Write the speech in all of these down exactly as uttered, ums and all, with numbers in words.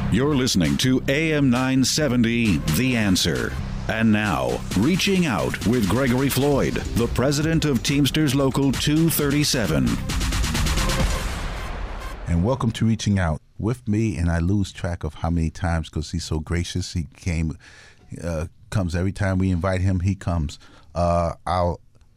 You're listening to A M nine seventy, The Answer. And now, Reaching Out with Gregory Floyd, the president of Teamsters Local two thirty-seven. And welcome to Reaching Out with me, and I lose track of how many times because he's so gracious. He came, uh, comes every time we invite him, he comes. Uh, our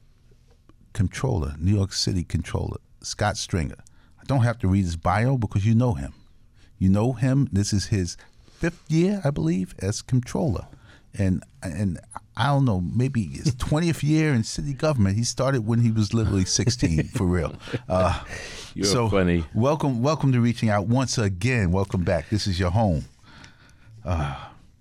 controller, New York City controller, Scott Stringer. I don't have to read his bio because you know him. You know him. This is his fifth year, I believe, as controller. And and I don't know, maybe his twentieth year in city government. He started when he was literally sixteen, for real. Uh, You're so funny. Welcome, welcome to Reaching Out once again. Welcome back. This is your home. Uh,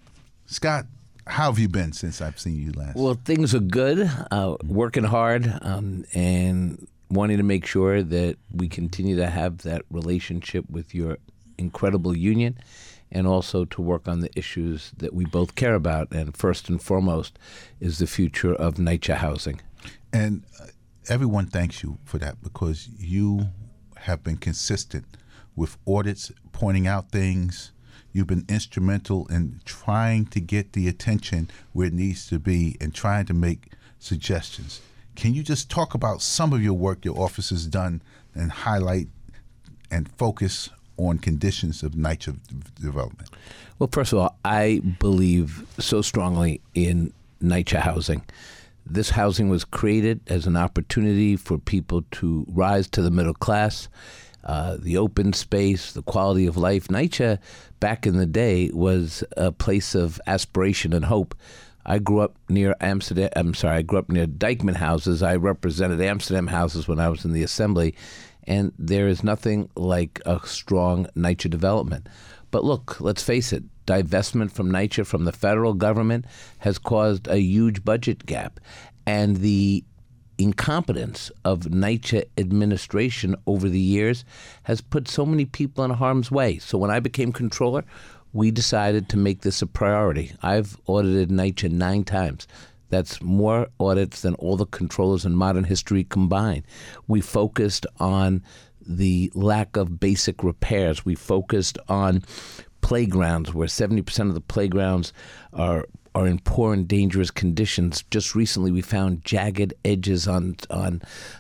Scott, how have you been since I've seen you last? Well, things are good. Uh, working hard um, and wanting to make sure that we continue to have that relationship with your incredible union, and also to work on the issues that we both care about. And first and foremost is the future of NYCHA housing. And uh, everyone thanks you for that because you have been consistent with audits, pointing out things. You've been instrumental in trying to get the attention where it needs to be and trying to make suggestions. Can you just talk about some of your work your office has done and highlight and focus on conditions of NYCHA development? Well, first of all, I believe so strongly in NYCHA housing. This housing was created as an opportunity for people to rise to the middle class, uh, the open space, the quality of life. NYCHA, back in the day, was a place of aspiration and hope. I grew up near Amsterdam. I'm sorry, I grew up near Dyckman houses. I represented Amsterdam houses when I was in the assembly. And there is nothing like a strong NYCHA development. But look, let's face it, divestment from NYCHA from the federal government has caused a huge budget gap. And the incompetence of NYCHA administration over the years has put so many people in harm's way. So when I became controller, we decided to make this a priority. I've audited NYCHA nine times. That's more audits than all the controllers in modern history combined. We focused on the lack of basic repairs. We focused on playgrounds where seventy percent of the playgrounds are are in poor and dangerous conditions. Just recently we found jagged edges on on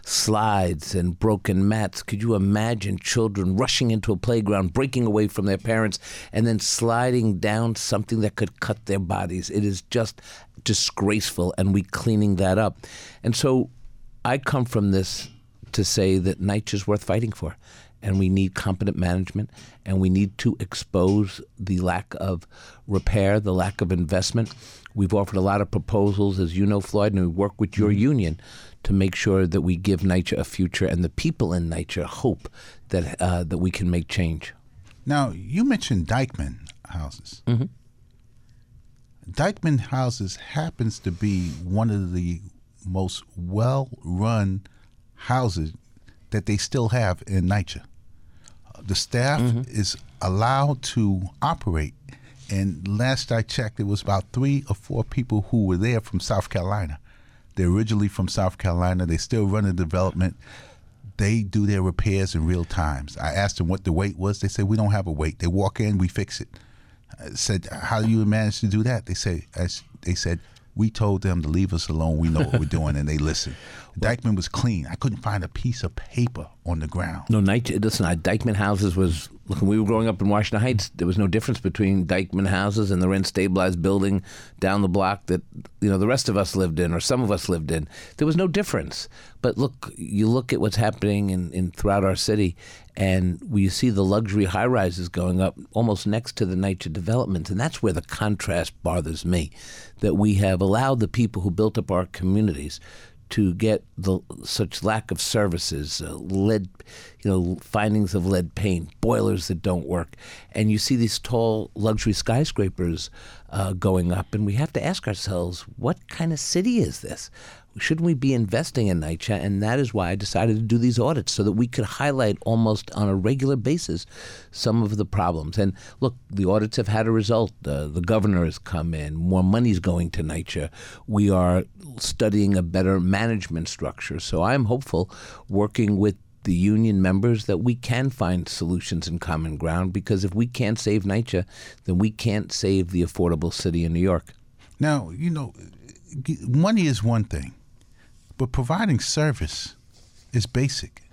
slides and broken mats. Could you imagine children rushing into a playground, breaking away from their parents, and then sliding down something that could cut their bodies? It is just disgraceful, and we cleaning that up. And so I come from this to say that NYCHA is worth fighting for, and we need competent management, and we need to expose the lack of repair, the lack of investment. We've offered a lot of proposals, as you know, Floyd, and we work with your union to make sure that we give NYCHA a future and the people in NYCHA hope that uh, that we can make change. Now, you mentioned Dyckman houses. Mm-hmm. Dyckman houses happens to be one of the most well-run houses that they still have in NYCHA. The staff mm-hmm. is allowed to operate, and last I checked, it was about three or four people who were there from South Carolina. They're originally from South Carolina. They still run the development. They do their repairs in real times. I asked them what the wait was. They said, we don't have a wait. They walk in, we fix it. I said, how do you manage to do that? They say, as they said, we told them to leave us alone. We know what we're doing, and they listened. Dyckman was clean. I couldn't find a piece of paper on the ground. No, NYCHA, listen, our Dyckman houses was, look, when we were growing up in Washington Heights, there was no difference between Dyckman houses and the rent-stabilized building down the block that, you know, the rest of us lived in, or some of us lived in. There was no difference. But look, you look at what's happening in, in throughout our city, and we see the luxury high-rises going up almost next to the NYCHA developments, and that's where the contrast bothers me, that we have allowed the people who built up our communities to get the such lack of services, uh, lead, you know, findings of lead paint, boilers that don't work, and you see these tall luxury skyscrapers uh, going up, and we have to ask ourselves, what kind of city is this? Shouldn't we be investing in NYCHA? And that is why I decided to do these audits, so that we could highlight almost on a regular basis some of the problems. And look, the audits have had a result. Uh, the governor has come in. More money's going to NYCHA. We are studying a better management structure. So I'm hopeful, working with the union members that we can find solutions and common ground, because if we can't save NYCHA, then we can't save the affordable city in New York. Now, you know, money is one thing, but providing service is basic.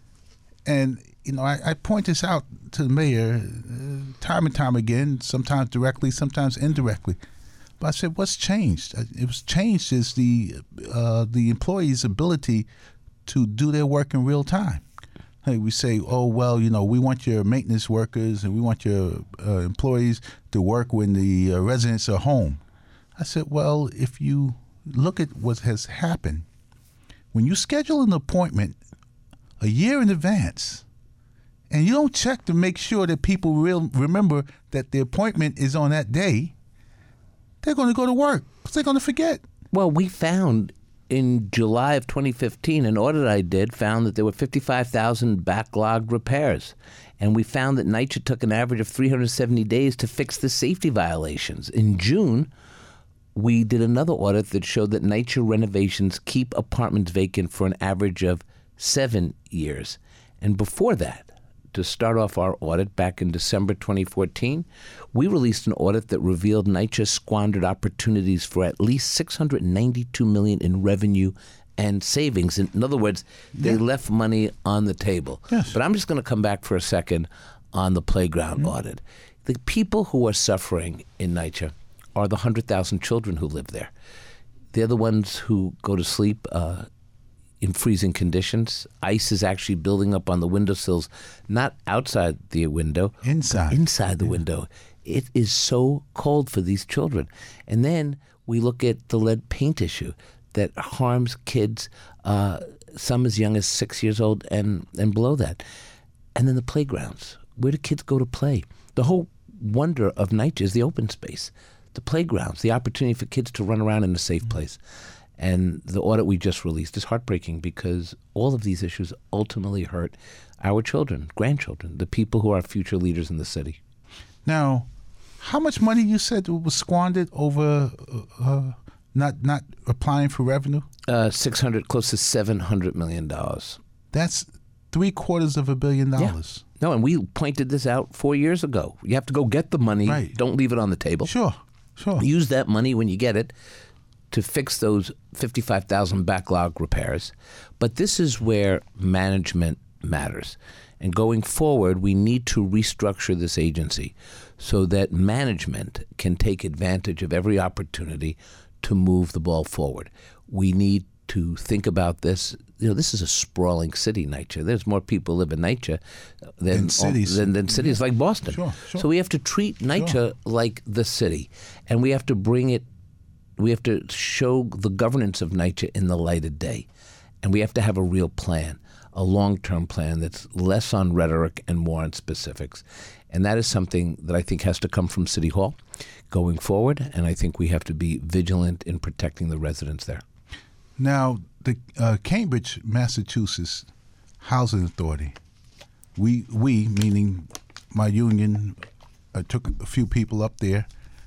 And, you know, I, I point this out to the mayor uh, time and time again, sometimes directly, sometimes indirectly. But I said, what's changed? It was changed is the uh, the employees' ability to do their work in real time. Hey, we say, oh, well, you know, we want your maintenance workers and we want your uh, employees to work when the uh, residents are home. I said, well, if you look at what has happened, when you schedule an appointment a year in advance and you don't check to make sure that people real remember that the appointment is on that day, they're going to go to work because they're going to forget. Well, we found in July of twenty fifteen, an audit I did found that there were fifty-five thousand backlogged repairs. And we found that NYCHA took an average of three hundred seventy days to fix the safety violations. In June, we did another audit that showed that NYCHA renovations keep apartments vacant for an average of seven years. And before that, to start off our audit back in December twenty fourteen, we released an audit that revealed NYCHA squandered opportunities for at least six hundred ninety-two million dollars in revenue and savings. In other words, they yeah. left money on the table. Yes. But I'm just going to come back for a second on the playground mm-hmm. audit. The people who are suffering in NYCHA are the one hundred thousand children who live there. They're the ones who go to sleep uh, in freezing conditions. Ice is actually building up on the windowsills, not outside the window. Inside. Inside the yeah. window. It is so cold for these children. And then we look at the lead paint issue that harms kids, uh, some as young as six years old and, and below that. And then the playgrounds. Where do kids go to play? The whole wonder of NYCHA is the open space, the playgrounds, the opportunity for kids to run around in a safe place. And the audit we just released is heartbreaking because all of these issues ultimately hurt our children, grandchildren, the people who are future leaders in the city. Now, how much money you said was squandered over uh, not not applying for revenue? Uh, six hundred, close to seven hundred million dollars. That's three quarters of a billion dollars. Yeah. No, and we pointed this out four years ago. You have to go get the money. Right. Don't leave it on the table. Sure, sure. Use that money when you get it to fix those fifty-five thousand backlog repairs. But this is where management matters. And going forward, we need to restructure this agency so that management can take advantage of every opportunity to move the ball forward. We need to think about this. You know, this is a sprawling city, NYCHA. There's more people live in NYCHA than in cities, than, than cities yeah. like Boston. Sure, sure. So we have to treat NYCHA sure. like the city, and we have to bring it. We have to show the governance of NYCHA in the light of day, and we have to have a real plan, a long-term plan that's less on rhetoric and more on specifics. And that is something that I think has to come from City Hall going forward, and I think we have to be vigilant in protecting the residents there. Now, the uh, Cambridge, Massachusetts Housing Authority, we, we meaning my union, uh, took a few people up there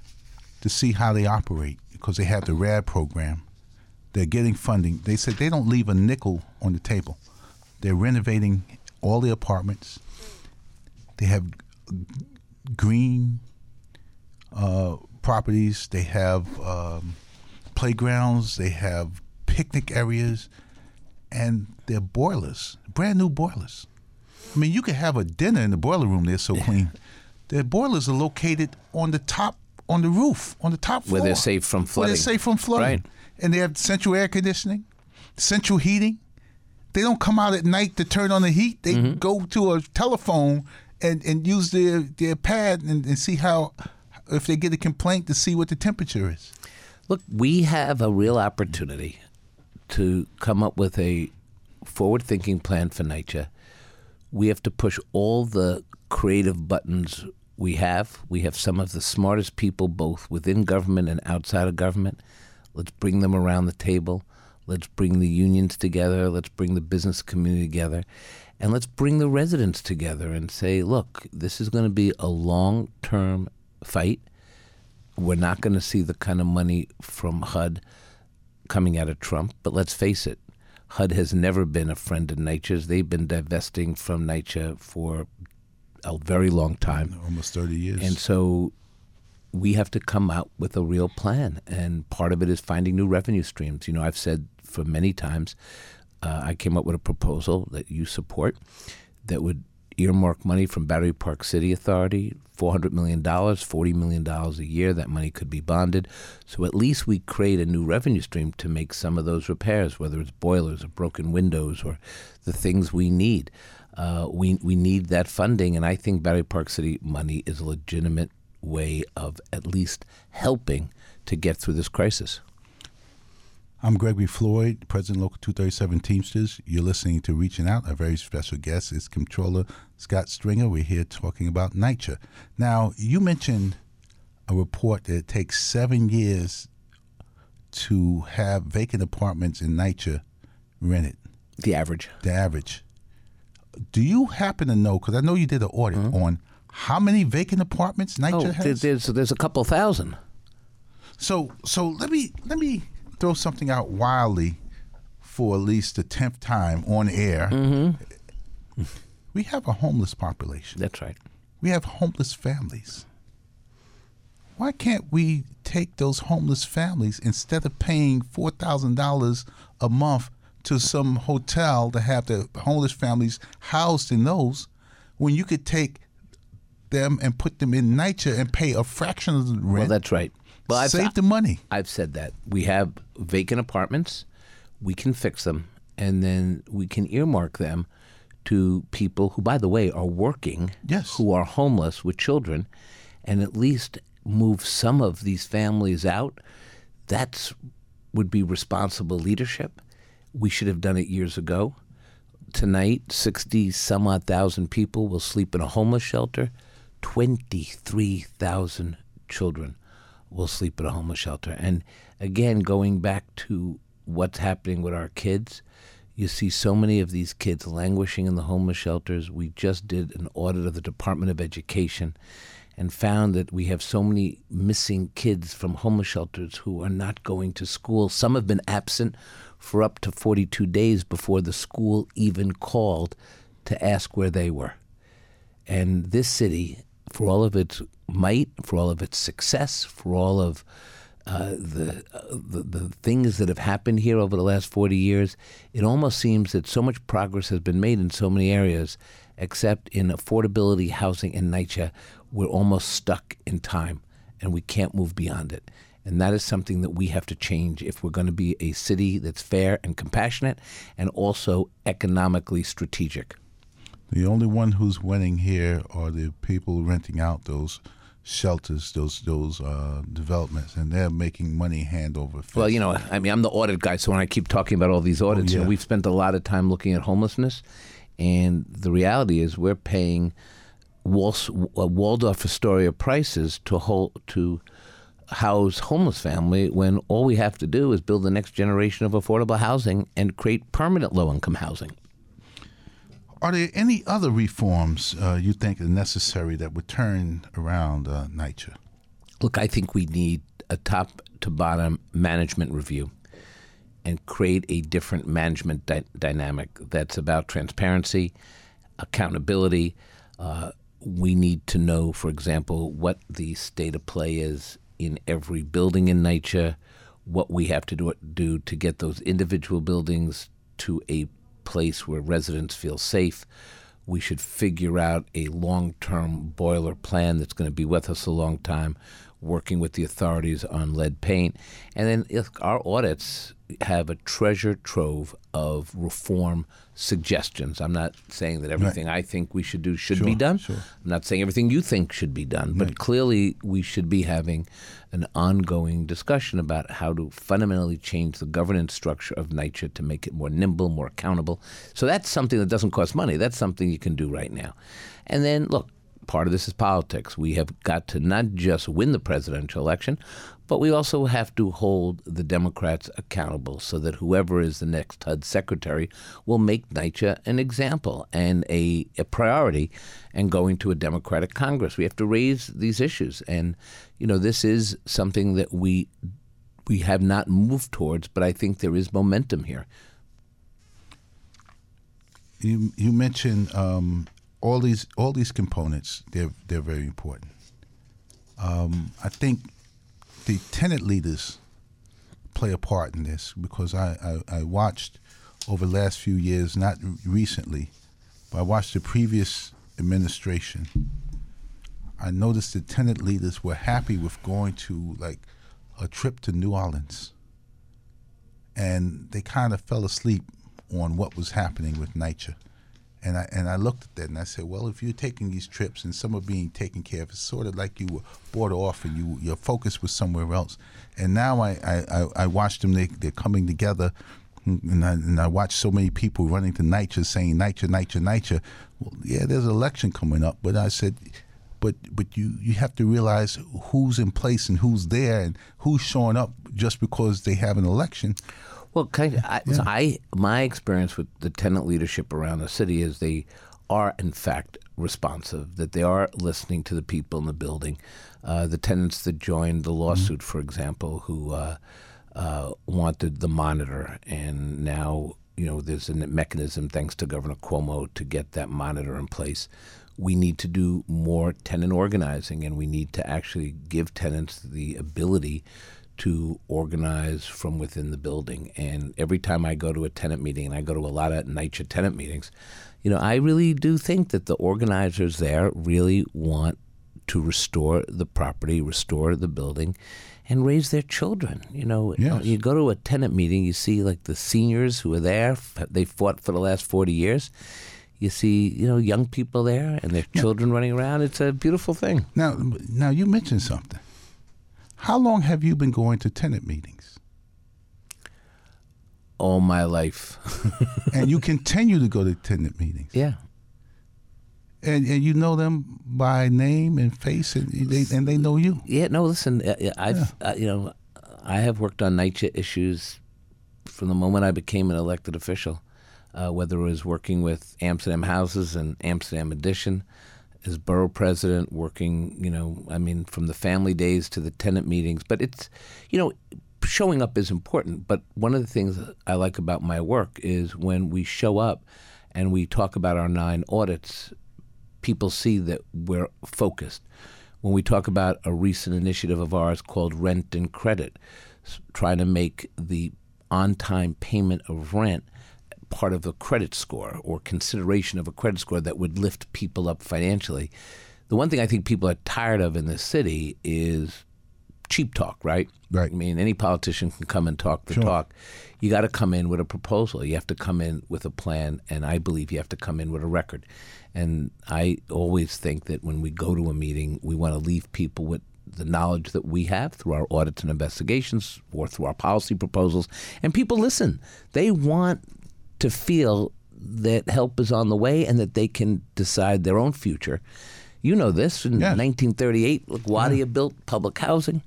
to see how they operate because they have the R A D program. They're getting funding. They said they don't leave a nickel on the table. They're renovating all the apartments. They have green uh, properties. They have um, playgrounds. They have picnic areas. And they're boilers, brand new boilers. I mean, you could have a dinner in the boiler room. They're so clean. Their boilers are located on the top, on the roof, on the top floor. Where they're safe from flooding. Where they're safe from flooding. Right. And they have central air conditioning, central heating. They don't come out at night to turn on the heat. They mm-hmm. go to a telephone and, and use their, their pad and, and see how, if they get a complaint, to see what the temperature is. Look, we have a real opportunity to come up with a forward-thinking plan for NYCHA. We have to push all the creative buttons we have. We have some of the smartest people both within government and outside of government. Let's bring them around the table. Let's bring the unions together. Let's bring the business community together. And let's bring the residents together and say, look, this is going to be a long-term fight. We're not going to see the kind of money from H U D coming out of Trump. But let's face it, H U D has never been a friend of NYCHA's. They've been divesting from NYCHA for a very long time. Almost thirty years. And so we have to come out with a real plan. And part of it is finding new revenue streams. You know, I've said for many times, uh, I came up with a proposal that you support that would earmark money from Battery Park City Authority, four hundred million dollars, forty million dollars a year. That money could be bonded. So at least we create a new revenue stream to make some of those repairs, whether it's boilers or broken windows or the things we need. Uh, we we need that funding, and I think Battery Park City money is a legitimate way of at least helping to get through this crisis. I'm Gregory Floyd, President Local two thirty-seven Teamsters. You're listening to Reaching Out. Our very special guest is Comptroller Scott Stringer. We're here talking about NYCHA. Now, you mentioned a report that it takes seven years to have vacant apartments in NYCHA rented. The average. The average. Do you happen to know, because I know you did an audit mm-hmm. on how many vacant apartments NYCHA oh, has? There's, there's a couple thousand. So so let me let me throw something out wildly for at least the tenth time on air. Mm-hmm. We have a homeless population. That's right. We have homeless families. Why can't we take those homeless families, instead of paying four thousand dollars a month to some hotel to have the homeless families housed in those, when you could take them and put them in NYCHA and pay a fraction of the rent? Well, that's right. Well, I've, Save the money. I've said that. We have vacant apartments. We can fix them, and then we can earmark them to people who, by the way, are working, yes. who are homeless with children, and at least move some of these families out. That's would be responsible leadership. We should have done it years ago. Tonight, sixty some odd thousand people will sleep in a homeless shelter. twenty-three thousand children will sleep in a homeless shelter. And again, going back to what's happening with our kids, you see so many of these kids languishing in the homeless shelters. We just did an audit of the Department of Education and found that we have so many missing kids from homeless shelters who are not going to school. Some have been absent for up to forty-two days before the school even called to ask where they were. And this city, for all of its might, for all of its success, for all of uh, the, uh, the the things that have happened here over the last forty years, it almost seems that so much progress has been made in so many areas, except in affordability housing in NYCHA, we're almost stuck in time, and we can't move beyond it. And that is something that we have to change if we're going to be a city that's fair and compassionate and also economically strategic. The only one who's winning here are the people renting out those shelters, those those uh, developments, and they're making money hand over fist. Well, you know, I mean, I'm the audit guy, so when I keep talking about all these audits, oh, yeah. you know, we've spent a lot of time looking at homelessness, and the reality is we're paying Wals- Waldorf Astoria prices to hold, to house homeless family when all we have to do is build the next generation of affordable housing and create permanent low-income housing. Are there any other reforms uh, you think are necessary that would turn around uh, NYCHA? Look, I think we need a top-to-bottom management review and create a different management di- dynamic that's about transparency, accountability. Uh, we need to know, for example, what the state of play is in every building in NYCHA, what we have to do, do to get those individual buildings to a place where residents feel safe. We should figure out a long-term boiler plan that's going to be with us a long time, working with the authorities on lead paint. And then if our audits have a treasure trove of reform suggestions. I'm not saying that everything right. I think we should do should sure, be done. Sure. I'm not saying everything you think should be done. But right. clearly we should be having an ongoing discussion about how to fundamentally change the governance structure of NYCHA to make it more nimble, more accountable. So that's something that doesn't cost money. That's something you can do right now. And then, look, part of this is politics. We have got to not just win the presidential election, but we also have to hold the Democrats accountable so that whoever is the next H U D secretary will make NYCHA an example and a, a priority and going to a Democratic Congress. We have to raise these issues. And, you know, this is something that we we have not moved towards, but I think there is momentum here. you you mentioned um, all these all these components. They're they're very important. Um, I think the tenant leaders play a part in this because I, I, I watched over the last few years, not recently, but I watched the previous administration. I noticed the tenant leaders were happy with going to like a trip to New Orleans, and they kind of fell asleep on what was happening with NYCHA. And I and I looked at that and I said, well, if you're taking these trips and some are being taken care of, it's sort of like you were bought off and you your focus was somewhere else. And now I I, I watched them; they they're coming together, and I and I watched so many people running to NYCHA saying NYCHA, NYCHA, NYCHA. Well, yeah, there's an election coming up, but I said, but but you you have to realize who's in place and who's there and who's showing up just because they have an election. Well, kind of, I, Yeah. so I my experience with the tenant leadership around the city is they are in fact responsive, that they are listening to the people in the building. Uh, the tenants that joined the lawsuit, mm-hmm. for example, who uh, uh, wanted the monitor, and now you know there's a mechanism, thanks to Governor Cuomo, to get that monitor in place. We need to do more tenant organizing, and we need to actually give tenants the ability to organize from within the building. And every time I go to a tenant meeting, and I go to a lot of NYCHA tenant meetings, you know, I really do think that the organizers there really want to restore the property, restore the building, and raise their children. You know, Yes. you go to a tenant meeting, you see like the seniors who are there, they fought for the last forty years. You see, you know, young people there and their children running around. It's a beautiful thing. Now, now you mentioned something. How long have you been going to tenant meetings? All my life. And you continue to go to tenant meetings. Yeah. And and you know them by name and face, and they and they know you. Yeah, no, listen, uh, I've, uh, you know, I have worked on NYCHA issues from the moment I became an elected official, uh, whether it was working with Amsterdam Houses and Amsterdam Addition, as borough president, working, you know, I mean, from the family days to the tenant meetings. But it's, you know, showing up is important. But one of the things that I like about my work is when we show up and we talk about our nine audits, people see that we're focused. When we talk about a recent initiative of ours called Rent and Credit, trying to make the on-time payment of rent part of a credit score or consideration of a credit score that would lift people up financially. The one thing I think people are tired of in this city is cheap talk, right? Right. I mean, any politician can come and talk the Sure. talk. You got to come in with a proposal. You have to come in with a plan, and I believe you have to come in with a record. And I always think that when we go to a meeting, we want to leave people with the knowledge that we have through our audits and investigations or through our policy proposals. And people listen. They want to feel that help is on the way and that they can decide their own future. You know this. In Yeah. nineteen thirty-eight, LaGuardia yeah. built public housing.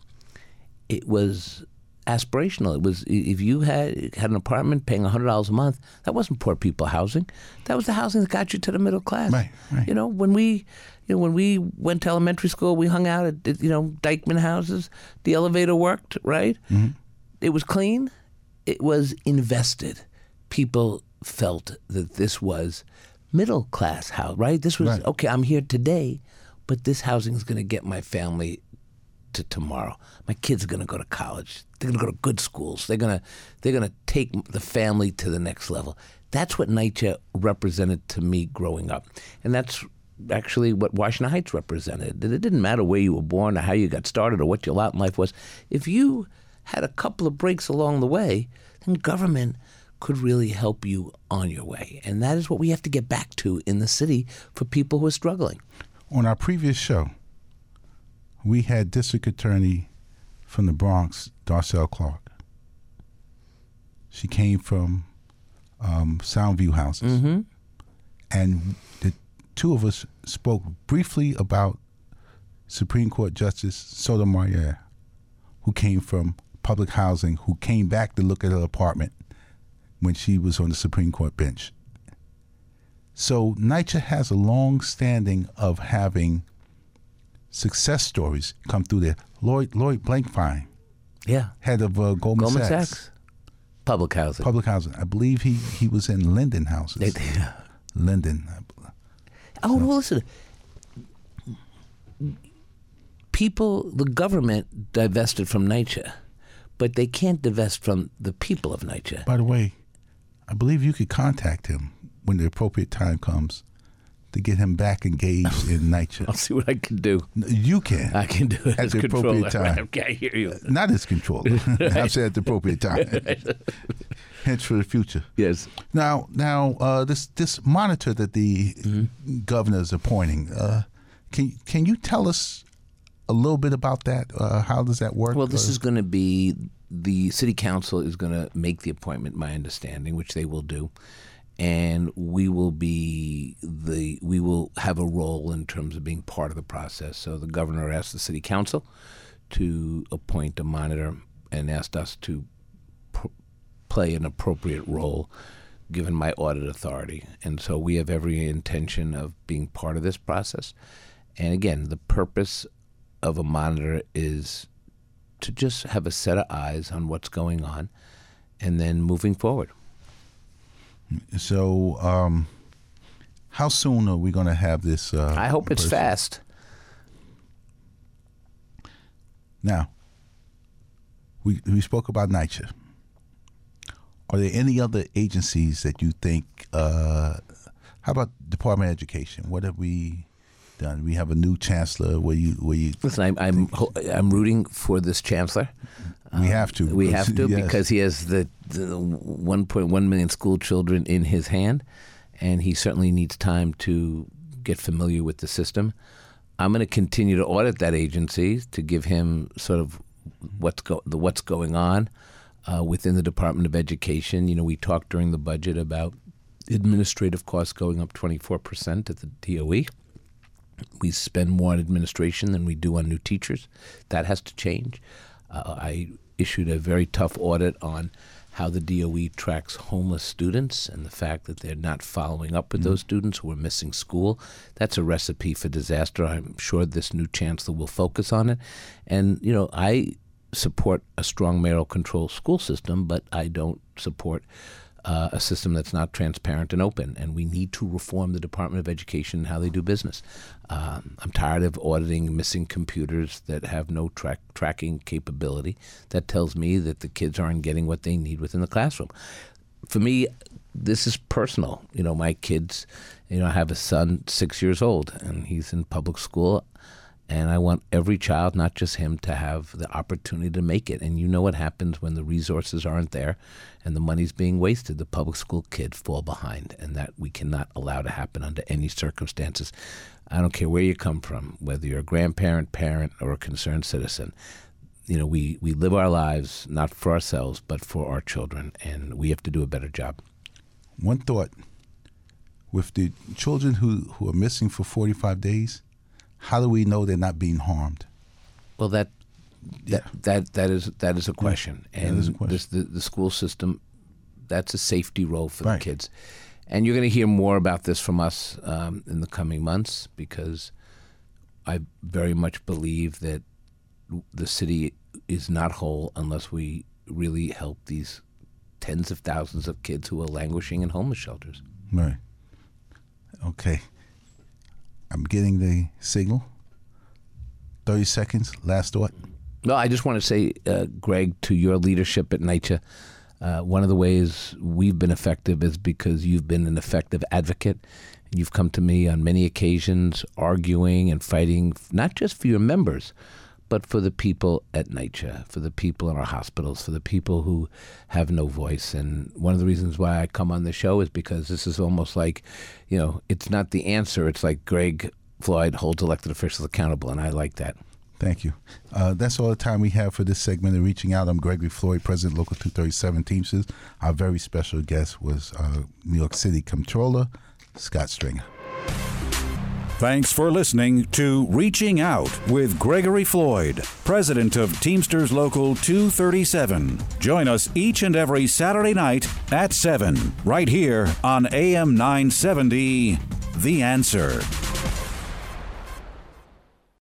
It was aspirational. It was, if you had had an apartment paying one hundred dollars a month, that wasn't poor people housing. That was the housing that got you to the middle class. Right, right. You know, when we, you know, when we went to elementary school, we hung out at, you know, Dyckman houses. The elevator worked, right? Mm-hmm. It was clean. It was invested. People felt that this was middle class house, right? This was, Right. okay, I'm here today, but this housing is going to get my family to tomorrow. My kids are going to go to college. They're going to go to good schools. They're going to they're going to take the family to the next level. That's what NYCHA represented to me growing up. And that's actually what Washington Heights represented. It didn't matter where you were born or how you got started or what your lot in life was. If you had a couple of breaks along the way, then government could really help you on your way. And that is what we have to get back to in the city for people who are struggling. On our previous show, we had District Attorney from the Bronx, Darcel Clark. She came from um, Soundview Houses. Mm-hmm. And the two of us spoke briefly about Supreme Court Justice Sotomayor, who came from public housing, who came back to look at her apartment when she was on the Supreme Court bench. So NYCHA has a long standing of having success stories come through there. Lloyd Lloyd Blankfein, Yeah. head of uh, Goldman, Goldman Sachs. Sachs. Public housing. Public housing. I believe he, he was in Linden Houses. They- Linden. Oh, no, listen. People, the government divested from NYCHA, but they can't divest from the people of NYCHA. By the way, I believe you could contact him when the appropriate time comes to get him back engaged in NYCHA. I'll see what I can do. You can. I can do it at as the controller. appropriate time. Okay, I hear you. Not as controller. I've said at the appropriate time. Hence for the future. Yes. Now, now uh, this this monitor that the mm-hmm. governor is appointing. Uh, can can you tell us a little bit about that? Uh, how does that work? Well, this uh, is going to be the city council is going to make the appointment. My understanding, which they will do, and we will be the we will have a role in terms of being part of the process. So the governor asked the city council to appoint a monitor and asked us to pr- play an appropriate role given my audit authority. And so we have every intention of being part of this process. And again, the purpose of a monitor is to just have a set of eyes on what's going on and then moving forward. So um, how soon are we going to have this? Uh, I hope it's person? fast. Now, we we spoke about NYCHA. Are there any other agencies that you think, uh, how about Department of Education? What have we done? We have a new chancellor. Where you, where you Listen, I'm I'm, I'm rooting for this chancellor. We have to. We have to yes. because he has the, the one point one million school children in his hand, and he certainly needs time to get familiar with the system. I'm going to continue to audit that agency to give him sort of what's go the what's going on uh, within the Department of Education. You know, we talked during the budget about administrative costs going up twenty-four percent at the D O E. We spend more on administration than we do on new teachers. That has to change. Uh, I issued a very tough audit on how the D O E tracks homeless students and the fact that they're not following up with mm-hmm. those students who are missing school. That's a recipe for disaster. I'm sure this new chancellor will focus on it. And, you know, I support a strong mayoral control school system, but I don't support Uh, a system that's not transparent and open, and we need to reform the Department of Education and how they do business. Um, I'm tired of auditing missing computers that have no track tracking capability. That tells me that the kids aren't getting what they need within the classroom. For me, this is personal. You know, my kids, you know, I have a son six years old, and he's in public school. And I want every child, not just him, to have the opportunity to make it. And you know what happens when the resources aren't there and the money's being wasted. The public school kids fall behind, and that we cannot allow to happen under any circumstances. I don't care where you come from, whether you're a grandparent, parent, or a concerned citizen. You know, we, we live our lives not for ourselves, but for our children, and we have to do a better job. One thought, with the children who, who are missing for forty-five days, how do we know they're not being harmed? Well, that that yeah. that, that is that is a question, yeah, and that is a question. This, the the school system, that's a safety role for right. the kids, and you're going to hear more about this from us um, in the coming months, because I very much believe that the city is not whole unless we really help these tens of thousands of kids who are languishing in homeless shelters. Right. Okay. I'm getting the signal. thirty seconds, last thought. No, I just want to say, uh, Greg, to your leadership at NYCHA, uh, one of the ways we've been effective is because you've been an effective advocate. You've come to me on many occasions arguing and fighting, not just for your members, but for the people at NYCHA, for the people in our hospitals, for the people who have no voice. And one of the reasons why I come on the show is because this is almost like, you know, it's not the answer. It's like Greg Floyd holds elected officials accountable, and I like that. Thank you. Uh, that's all the time we have for this segment of Reaching Out. I'm Gregory Floyd, President, Local two thirty-seven Teamsters. Our very special guest was uh, New York City Comptroller Scott Stringer. Thanks for listening to Reaching Out with Gregory Floyd, President of Teamsters Local two thirty-seven. Join us each and every Saturday night at seven, right here on A M nine seventy, The Answer.